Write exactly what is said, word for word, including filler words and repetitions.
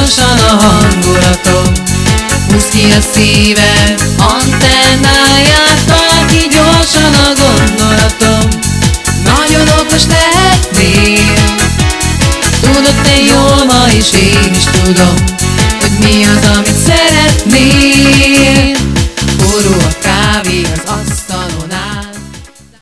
gyorsan a hangulatom. Húzd ki a szíved antennáját, tart ki gyorsan a gondolatom. Nagyon okos lehetnél, tudod te jól ma, és én is tudom.